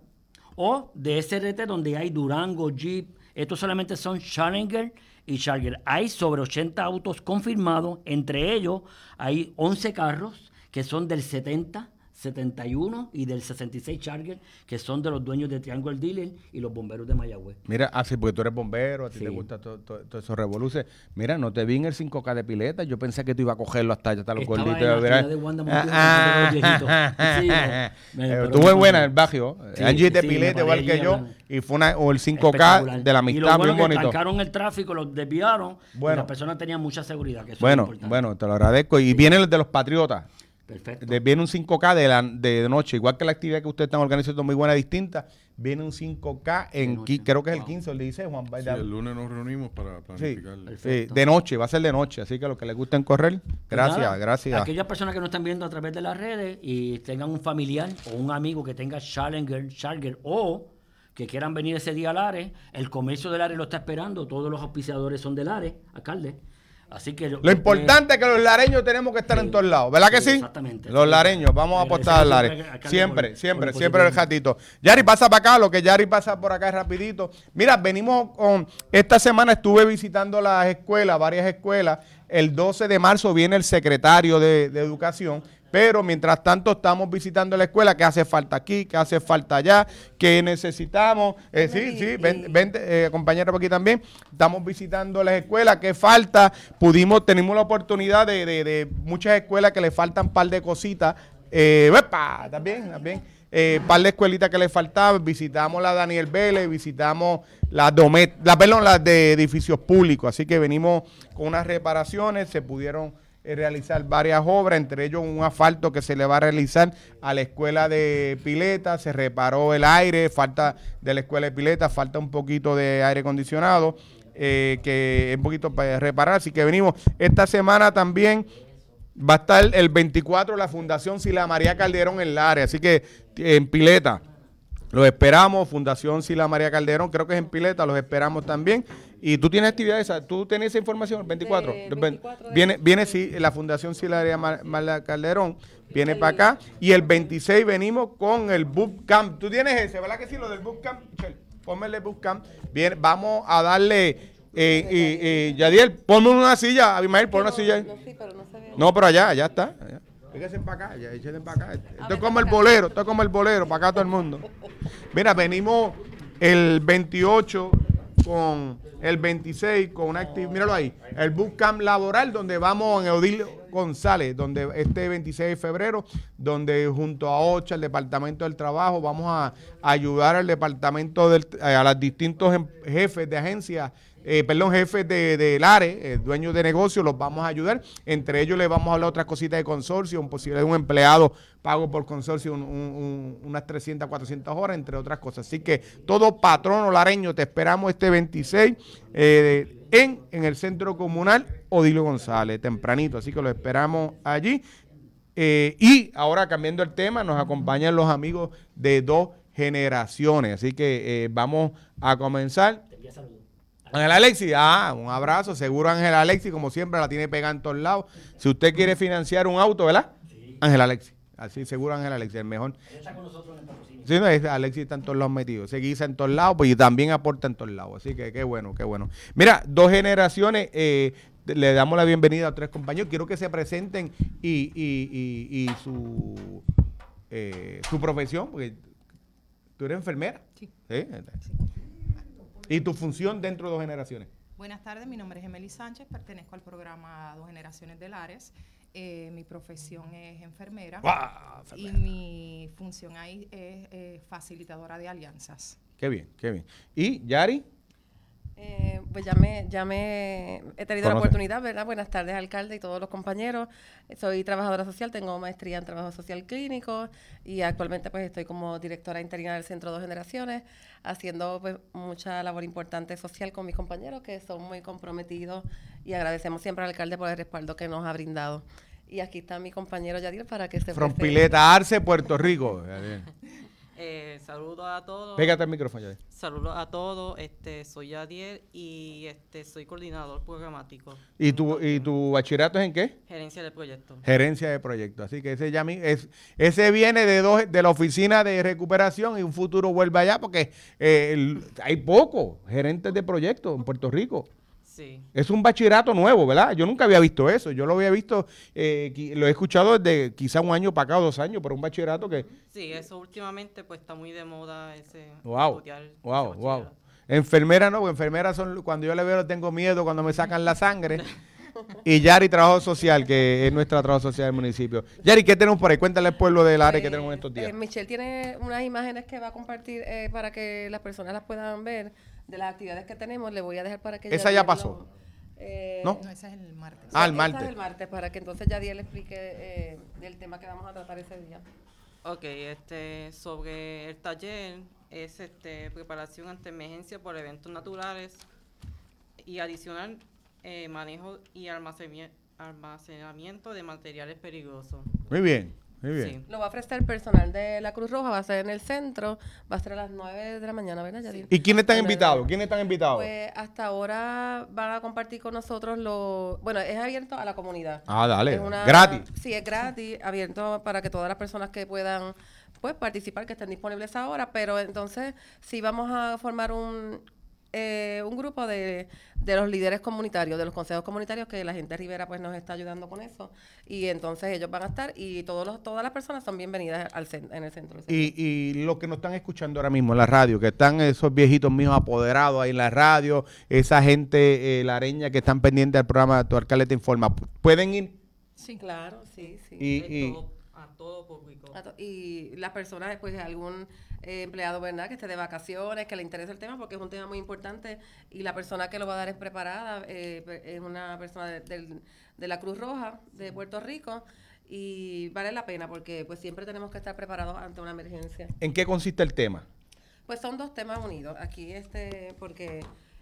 o de S R T donde hay Durango, Jeep. Estos solamente son Challenger y Charger. Hay sobre ochenta autos confirmados, entre ellos hay once carros que son del setenta, setenta y uno y del sesenta y seis Charger, que son de los dueños de Triangle Dealer y los bomberos de Mayagüez. Mira, así porque tú eres bombero, a ti Sí. te gusta todo, todo, todo eso revoluce. Mira, no te vi en el cinco K de pileta. Yo pensé que tú ibas a cogerlo hasta allá, hasta los Estaba gorditos. en la ¿verdad? actividad de Wanda Montiel, Ah, con todos los viejitos. Sí, me- me- eh, pero Estuvo me- buena en el barrio. Sí, Angie de sí, pileta me igual paré que allí yo. hablando. Y fue una, o el cinco K Espectacular. de la Y lo amistad, bueno bien que bonito. trancaron el tráfico, los desviaron Bueno. y las personas tenían mucha seguridad. Que eso es Bueno, importante. bueno, te lo agradezco. Y viene el de los Patriotas. Perfecto. De- viene un cinco K de, la, de noche, igual que la actividad que ustedes están organizando muy buena, distinta. Viene un cinco K en, noche. qui- creo que es el Wow. quince o el dieciséis, Juan. Sí, el lunes nos reunimos para Sí, planificar. sí, Perfecto. de noche, va a ser de noche, así que a los que les gusten correr, Pues gracias, nada, gracias. Aquellas personas que nos están viendo a través de las redes y tengan un familiar o un amigo que tenga Challenger, Charger o que quieran venir ese día a Lares, el comercio de Lares lo está esperando, todos los auspiciadores son de Lares, alcalde. Así que Lo importante es que los lareños tenemos que estar Sí. en todos lados, ¿verdad que Sí, sí? exactamente. Los lareños, vamos a Agradecemos apostar al siempre Lares. al alcalde Siempre, por- siempre, por el siempre el positivismo. ratito. Yari, pasa para acá, lo que Yari pasa por acá es rapidito. Mira, venimos con, esta semana estuve visitando las escuelas, varias escuelas. El doce de marzo viene el secretario de, de Educación. Pero mientras tanto estamos visitando la escuela, qué hace falta aquí, qué hace falta allá, qué necesitamos. Eh, sí, sí, ven, vente, eh, compañera por aquí también. Estamos visitando las escuelas, qué falta. Pudimos, tenemos la oportunidad de, de, de muchas escuelas que le faltan un par de cositas. Eh, ¡epa! También, también. Eh, par de escuelitas que le faltaban. Visitamos la Daniel Vélez, visitamos las Domet, la, perdón, las de edificios públicos. Así que venimos con unas reparaciones, se pudieron eh, realizar varias obras, entre ellos un asfalto que se le va a realizar a la escuela de Pileta, se reparó el aire, falta de la escuela de Pileta, falta un poquito de aire acondicionado, eh, que es un poquito para reparar, así que venimos. Esta semana también va a estar el veinticuatro la Fundación Sila María Calderón en Lares, así que en Pileta. Los esperamos, Fundación Sila María Calderón, creo que es en Pileta, los esperamos también. Y tú tienes actividades, ¿tú tienes esa información? El veinticuatro. De- el veinticuatro de- viene, viene sí, la Fundación Sila María Calderón, viene para acá. Y el veintiséis venimos con el Bootcamp. Tú tienes ese, ¿verdad que sí? Lo del Bootcamp. Michelle, ponme el Bootcamp. Viene, vamos a darle, eh, eh, eh, Yadiel, ponme una silla, Abimael, pon una silla ahí. No, sí, pero no se ve. No, pero allá, allá está. Allá. Fíjense para acá, ya, échense para acá. Esto es como el bolero, esto es como el bolero, para acá todo el mundo. Mira, venimos el veintiocho con el veintiséis con una actividad, míralo ahí, el bootcamp laboral donde vamos en Eudilio González, donde este veintiséis de febrero, donde junto a OCHA, el Departamento del Trabajo, vamos a, a ayudar al departamento, del, a los distintos em- jefes de agencias, Eh, perdón, jefes de, de Lares, eh, dueños de negocios, los vamos a ayudar. Entre ellos les vamos a hablar otras cositas de consorcio, un posible de un empleado pago por consorcio un, un, un, unas trescientas, cuatrocientas horas, entre otras cosas. Así que todo patrono lareño, te esperamos este veintiséis eh, en, en el Centro Comunal Odilio González, tempranito. Así que lo esperamos allí. Eh, y ahora, cambiando el tema, nos acompañan los amigos de Dos Generaciones. Así que eh, vamos a comenzar. Ángel Alexis, ah, un abrazo, seguro Ángel Alexis, como siempre, la tiene pegada en todos lados. Si usted quiere financiar un auto, ¿verdad? Sí. Ángel Alexis, así seguro Ángel Alexis, el mejor. Él está con nosotros en el patrocinio. Sí, no, es, Alexis está en todos lados metido, se guisa en todos lados, pues y también aporta en todos lados, así que qué bueno, qué bueno. Mira, Dos Generaciones, eh, le damos la bienvenida a tres compañeros, quiero que se presenten y, y, y, y su, eh, su profesión, porque tú eres enfermera. Sí. ¿Sí? Sí. ¿Y tu función dentro de Dos Generaciones? Buenas tardes, mi nombre es Emily Sánchez, pertenezco al programa Dos Generaciones de Lares. Eh, mi profesión es enfermera, ¡Wow! y mi función ahí es eh, facilitadora de alianzas. Qué bien, qué bien. ¿Y Yari? Eh, pues ya me, ya me he tenido Conoce. la oportunidad, ¿verdad? Buenas tardes, alcalde y todos los compañeros. Soy trabajadora social, tengo maestría en trabajo social clínico y actualmente pues estoy como directora interina del Centro Dos Generaciones, haciendo pues mucha labor importante social con mis compañeros que son muy comprometidos y agradecemos siempre al alcalde por el respaldo que nos ha brindado. Y aquí está mi compañero Yadiel para que se From presente. Pileta Arce, Puerto Rico. Eh, saludos a todos. Pégate al micrófono, Yadiel. Saludos a todos. Este, soy Yadiel y este, soy coordinador programático. ¿Y tu, ¿Y tu bachillerato es en qué? Gerencia de proyectos. Gerencia de proyectos. Así que ese ya mi- es, ese viene de dos, de la oficina de recuperación y un futuro vuelve allá porque eh, el- hay pocos gerentes de proyectos en Puerto Rico. Sí. Es un bachillerato nuevo, ¿verdad? Yo nunca había visto eso. Yo lo había visto, eh, qui- lo he escuchado desde quizá un año para acá o dos años, pero un bachillerato que... Sí, eso últimamente pues está muy de moda ese Wow, estudiar ese wow, wow. bachillerato. Enfermera no, enfermeras son, cuando yo le veo tengo miedo cuando me sacan la sangre. Y Yari, trabajo social, que es nuestra trabajo social del municipio. Yari, ¿qué tenemos por ahí? Cuéntale al pueblo del área que tenemos en estos días. Eh, Michelle tiene unas imágenes que va a compartir eh, para que las personas las puedan ver de las actividades que tenemos. Le voy a dejar para que Esa ya Yadiel pasó. lo- eh, ¿No? No, ese es el martes. Ah, el esa martes. es el martes, para que entonces Yadiel explique eh, del tema que vamos a tratar ese día. Ok, este, sobre el taller es este, preparación ante emergencia por eventos naturales y adicional eh, manejo y almacenami- almacenamiento de materiales peligrosos. Muy bien, muy bien. Sí. Lo va a ofrecer el personal de la Cruz Roja, va a ser en el centro, va a ser a las nueve de la mañana, ¿verdad, Yadiel? ¿Y quiénes están A las nueve de la invitados? mañana. ¿Quiénes están invitados? Pues hasta ahora van a compartir con nosotros los... Bueno, es abierto a la comunidad. Ah, dale. Es una- Gratis. Sí, es gratis, abierto para que todas las personas que puedan pues participar, que estén disponibles ahora, pero entonces sí vamos a formar un, eh, un grupo de, de los líderes comunitarios, de los consejos comunitarios, que la gente de Rivera pues nos está ayudando con eso, y entonces ellos van a estar y todos los, todas las personas son bienvenidas al cen- en el centro. Y, y los que nos están escuchando ahora mismo en la radio, que están esos viejitos míos apoderados ahí en la radio, esa gente eh, lareña que están pendientes del programa Tu Alcalde Te Informa, pueden ir Sí, claro, sí, sí. y, De y- todo- a todo público. A to- Y las personas, pues algún eh, empleado, ¿verdad?, que esté de vacaciones, que le interese el tema, porque es un tema muy importante y la persona que lo va a dar es preparada, eh, pe- es una persona de, del- de la Cruz Roja de Puerto Rico y vale la pena porque pues siempre tenemos que estar preparados ante una emergencia. ¿en qué consiste el tema? Pues son dos temas unidos aquí, este, porque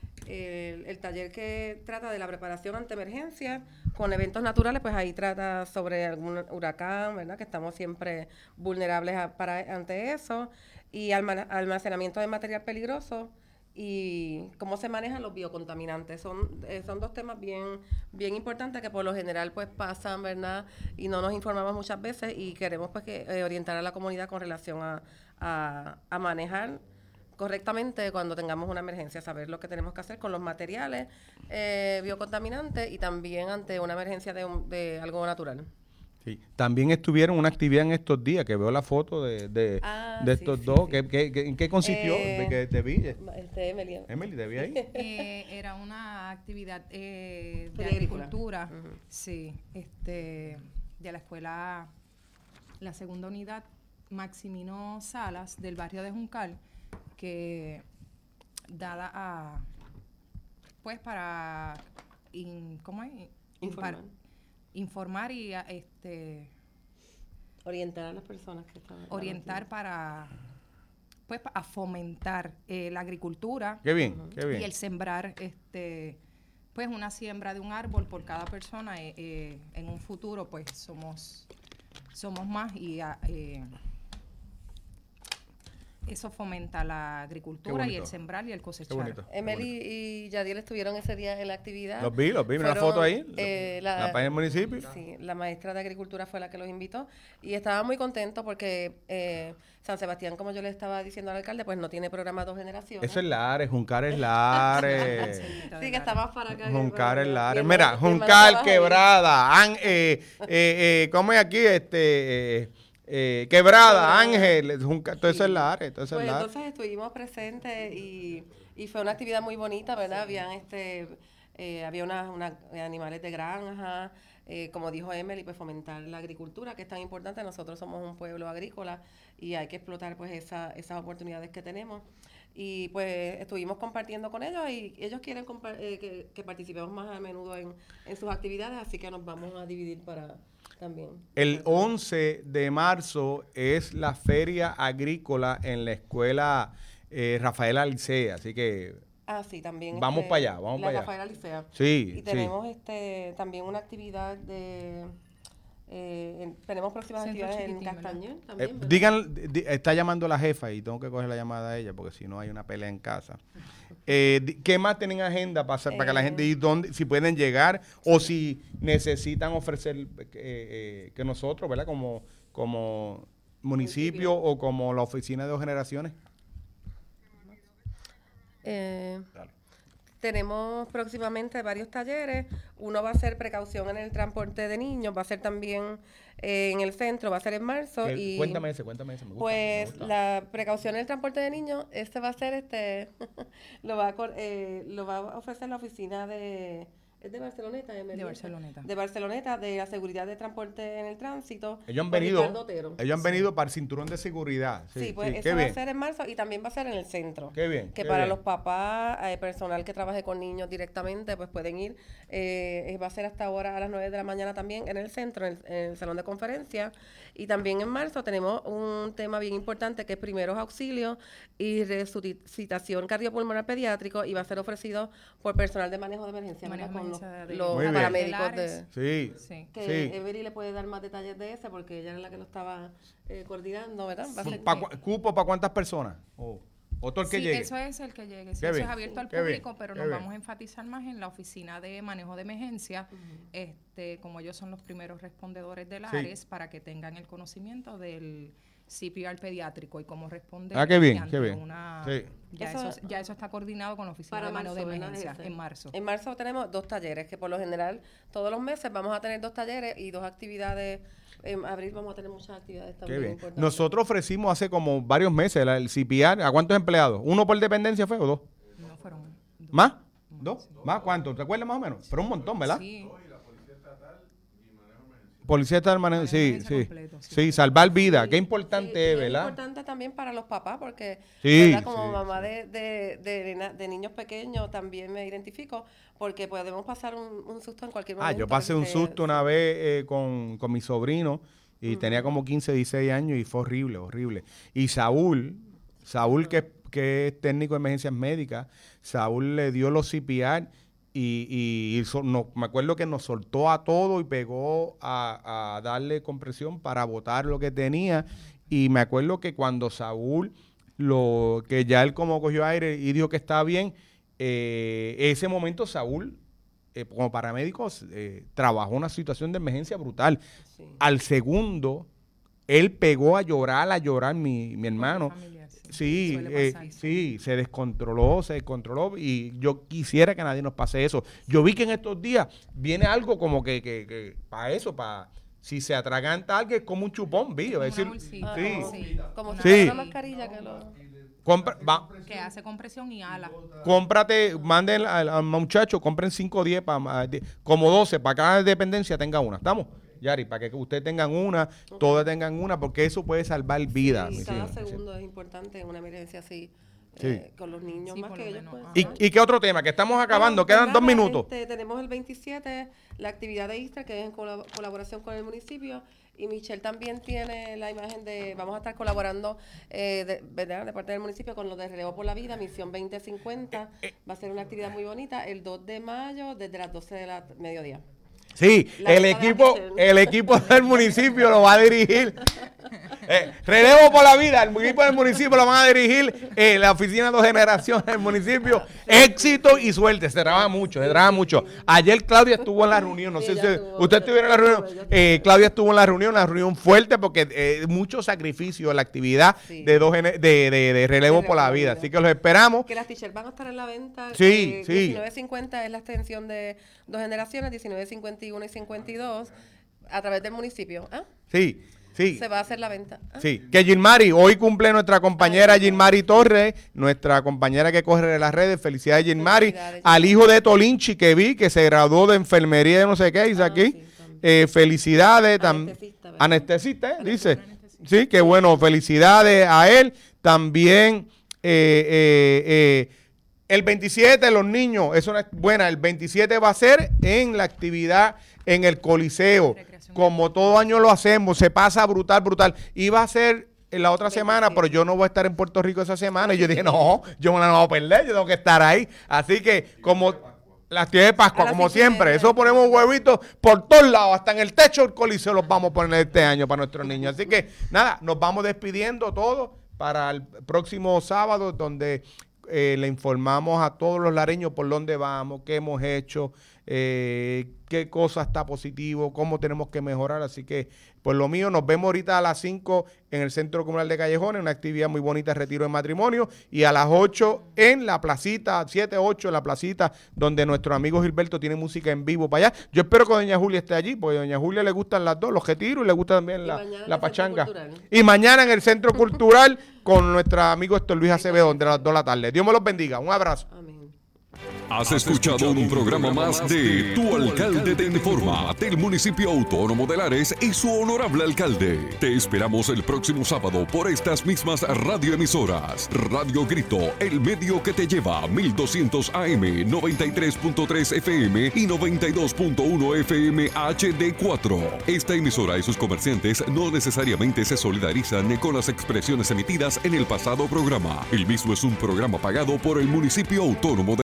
el, el taller que trata de la preparación ante emergencias con eventos naturales, pues ahí trata sobre algún huracán, ¿verdad? Que estamos siempre vulnerables a- para, ante eso. y alma- almacenamiento de material peligroso y cómo se manejan los biocontaminantes. Son, eh, son dos temas bien, bien importantes que por lo general pues pasan, ¿verdad? Y no nos informamos muchas veces y queremos pues que eh, orientar a la comunidad con relación a, a, a manejar correctamente cuando tengamos una emergencia, saber lo que tenemos que hacer con los materiales eh, biocontaminantes y también ante una emergencia de, un- de algo natural. Sí. También estuvieron una actividad en estos días, que veo la foto de, de, Ah, de sí, estos sí, dos. sí. ¿Qué, qué, qué- ¿En qué consistió? Eh, ¿De que te vi? Este, Emily. Emily, ¿te vi ahí? Eh, era una actividad eh, de Feria agrícola. agricultura, Ujú. sí, este, de la escuela, la segunda unidad Maximino Salas del barrio de Juncal, que dada a, pues para, in- ¿cómo es? Informar. Impar- informar y a, este Orientar a las personas que están... orientar para, pues pa- a fomentar eh, la agricultura. Qué bien, qué bien. Y el sembrar, este, pues una siembra de un árbol por cada persona, eh, eh, en un futuro, pues somos, somos más y ah, eh, eso fomenta la agricultura y bonito. el sembrar y el Qué cosechar. bonito. qué Emily bonito. y Yadiel estuvieron ese día en la actividad. Los vi, los vi, una Fueron, foto ahí. eh, la, la página del municipio. Sí, la maestra de agricultura fue la que los invitó y estaba muy contento porque eh, San Sebastián, como yo le estaba diciendo al alcalde, pues no tiene programa dos generaciones. Eso es Lares, Juncar es Lares. Sí, que está más para acá. que Juncar para es allá. Lares. Mi Mira, hermano- mi hermano Juncar, trabaja ahí. Quebrada, An- eh, eh, eh, ¿cómo es aquí? Este, eh, eh, Quebrada, Ángel, Juncar, todo eso es Sí. Lares, todo eso Pues es Lares. entonces estuvimos presentes y, y fue una actividad muy bonita, ¿verdad? Habían este, eh, había unas una, animales de granja, eh, como dijo Emily, pues fomentar la agricultura, que es tan importante. Nosotros somos un pueblo agrícola y hay que explotar pues esa, esas oportunidades que tenemos. Y pues estuvimos compartiendo con ellos y ellos quieren compa- eh, que, que participemos más a menudo en, en sus actividades, así que nos vamos a dividir para también. El once de marzo es la feria agrícola en la escuela eh, Rafael Alicea, así que Ah, sí, también. Vamos este, para allá, vamos la para allá. Rafaela Licea. sí, Y sí. tenemos este también una actividad de... eh, en- tenemos próximas Centro actividades en Chiquitín, ¿verdad? Castañer Eh, también, ¿verdad? digan, di- está llamando la jefa y tengo que coger la llamada a ella porque si no hay una pelea en casa. Eh, di- ¿Qué más tienen agenda para, hacer- para que la Eh. gente y dónde, si pueden llegar o si necesitan ofrecer eh, eh, que nosotros, ¿verdad? Como, como municipio Municipio. o como la oficina de dos generaciones. Eh, tenemos próximamente varios talleres. Uno va a ser precaución en el transporte de niños, va a ser también eh, en el centro, va a ser en marzo. Que- y cuéntame ese, cuéntame ese. Me gusta, me Pues gusta. la precaución en el transporte de niños, este va a ser este, lo va a, cor- eh, lo va a ofrecer la oficina de, ¿es de Barceloneta? Emily? De Barceloneta. De Barceloneta, de la seguridad de transporte en el tránsito. Ellos han por venido, Ricardo Otero. ellos han venido para el cinturón de seguridad. Sí, Sí, pues sí, eso qué va bien. a ser en marzo y también va a ser en el centro. Qué bien, Que qué para bien. los papás, eh, personal que trabaje con niños directamente, pues pueden ir. Eh, eh, va a ser hasta ahora a las nueve de la mañana también en el centro, en el, en el salón de conferencia. Y también en marzo tenemos un tema bien importante que es primeros auxilios y resucitación cardiopulmonar pediátrico y va a ser ofrecido por personal de manejo de emergencia, ¿verdad? Manejo de Con los, emergencia de- los Muy bien. paramédicos de... Sí, Sí. Que sí. Every le puede dar más detalles de ese porque ella era la que lo estaba eh, coordinando, ¿verdad? Va a ser- Pa cua- ¿Cupo para cuántas personas? O o todo el que Sí, llegue. eso es el que llegue. Sí, Qué eso bien, es abierto al qué bien, público, pero qué nos bien. vamos a enfatizar más en la oficina de manejo de emergencia, este, como ellos son los primeros respondedores del Sí. ARES, para que tengan el conocimiento del C P R pediátrico y cómo responder. Ah, qué bien, ante qué bien. una- Sí. Ya, Eso- eso, ya eso está coordinado con la oficina Para de manejo marzo, de ¿verdad? emergencia Ese. en marzo. En marzo tenemos dos talleres, que por lo general todos los meses vamos a tener dos talleres y dos actividades. En abril vamos a tener muchas actividades Qué también bien. importantes. Nosotros ofrecimos hace como varios meses la- el C P R. ¿A cuántos empleados? ¿Uno por dependencia fue o dos? No fueron dos. ¿Más? ¿Dos? ¿Más? ¿Cuántos? ¿Te acuerdas más o menos? Pero un montón, ¿verdad? Sí, Policía estatal, manejo, sí, Manejo de sí. emergencia completo, sí. Sí, salvar vidas. Qué Sí, importante sí, es, y ¿verdad? importante también para los papás, porque Sí, ¿verdad? como sí, mamá de, de, de, nena- de niños pequeños también me identifico, porque podemos pasar un, un susto en cualquier Ah, momento. yo pasé un que- susto una vez eh, con, con mi sobrino y tenía como quince, dieciséis años y fue horrible, horrible. Y Saúl, Saúl que, que es técnico de emergencias médicas, Saúl le dio los C P R y, y, y so- no, me acuerdo que nos soltó a todo y pegó a, a darle compresión para botar lo que tenía. Y me acuerdo que cuando Saúl lo que ya él como cogió aire y dijo que estaba bien, eh, ese momento Saúl, eh, como paramédico, eh, trabajó una situación de emergencia brutal. Sí. Al segundo, él pegó a llorar, a llorar mi, mi hermano. Familiar, sí. Sí, Suele eh, pasar. sí, se descontroló, se descontroló y yo quisiera que nadie nos pase eso. Yo vi que en estos días viene algo como que, que, que para eso, para si se atraganta algo es como un chupón, vi, Como es decir, una bolsita. Ah, sí, como- Sí. Como Una- si Sí. fuera una mascarilla que lo... compra, va, Que hace compresión y ala. cómprate, manden al, al muchacho, compren cinco o diez, pa, de- como doce, para cada dependencia tenga una. ¿Estamos? Yari, para que ustedes tengan una, todos tengan una, porque eso puede salvar vidas. Sí, ¿me cada entiendes? segundo es importante en una emergencia así, Sí. eh, con los niños Sí, más por que lo ellos. menos, Pues, ajá. ¿Y, ¿Y qué otro tema? Que estamos acabando, Bueno, quedan pues dos nada, minutos. este, tenemos el veintisiete, la actividad de Easter, que es en colab- colaboración con el municipio. Y Michelle también tiene la imagen de, vamos a estar colaborando eh, de, ¿verdad? de parte del municipio con lo de Relevo por la Vida, Misión veinte cincuenta. Va a ser una actividad muy bonita el dos de mayo desde las doce de la mediodía. Sí, La el hija de equipo, Michelle. el equipo del municipio lo va a dirigir. Eh, Relevo por la Vida, el equipo del municipio lo van a dirigir eh, la oficina de generaciones del municipio. Éxito y suerte, se trabaja mucho, se trabaja mucho. Ayer Claudia estuvo en la reunión, no Sí, sé ella si estuvo, usted ella estuviera en la reunión. estuvo, ella Eh, estuvo. Claudia estuvo en la reunión, una reunión fuerte porque eh, mucho sacrificio en la actividad Sí. de, dos gene- de, de- de Relevo por la Vida. Así que los esperamos. Que las t-shirts van a estar en la venta. Sí, eh, sí. diecinueve cincuenta es la extensión de dos generaciones, diecinueve cincuenta y uno y cincuenta y dos, a través del municipio. ¿Ah? Sí, sí. Se va a hacer la venta. ¿Ah? Sí, que Gilmari, hoy cumple nuestra compañera Gilmari Torres, nuestra compañera que corre de las redes. Felicidades, Gilmari. Felicidades, Al Gilmari. hijo de Tolinchi que vi, que se graduó de enfermería de no sé qué, dice Ah, aquí. sí, también. Eh, felicidades. tam- Anestesista, ¿verdad? Anestesista, ¿eh? Dice. Sí, que bueno, felicidades a él. También eh, eh, eh, el veintisiete, los niños, es una buena. El veintisiete va a ser en la actividad en el Coliseo. Recreación. Como todo año lo hacemos, se pasa brutal, brutal. Iba a ser en la otra semana, pero yo no voy a estar en Puerto Rico esa semana. Y yo dije, no, yo me la no voy a perder, yo tengo que estar ahí. Así que, como las actividades de Pascua, A las como cinco y siempre, media. eso ponemos huevitos por todos lados, hasta en el techo del Coliseo los vamos a poner este año para nuestros niños. Así que, nada, nos vamos despidiendo todos para el próximo sábado, donde eh, le informamos a todos los lareños por dónde vamos, qué hemos hecho, eh, qué cosa está positivo, cómo tenemos que mejorar. Así que, por lo mío, nos vemos ahorita a las cinco en el Centro Comunal de Callejones, una actividad muy bonita, retiro de matrimonio, y a las ocho en la placita, siete, ocho en la placita, donde nuestro amigo Gilberto tiene música en vivo para allá. Yo espero que doña Julia esté allí, porque a doña Julia le gustan las dos, los retiros, y le gusta también Y la, mañana en la el Centro pachanga. Cultural. Y mañana en el Centro Cultural con nuestro amigo Héctor Luis Acevedo, de las dos de la tarde. Dios me los bendiga. Un abrazo. Amén. Has escuchado un programa más de Tu Alcalde te Informa del Municipio Autónomo de Lares y su honorable alcalde. Te esperamos el próximo sábado por estas mismas radioemisoras. Radio Grito, el medio que te lleva mil doscientos A M, noventa y tres punto tres F M y noventa y dos punto uno F M H D cuatro. Esta emisora y sus comerciantes no necesariamente se solidarizan con las expresiones emitidas en el pasado programa. El mismo es un programa pagado por el Municipio Autónomo de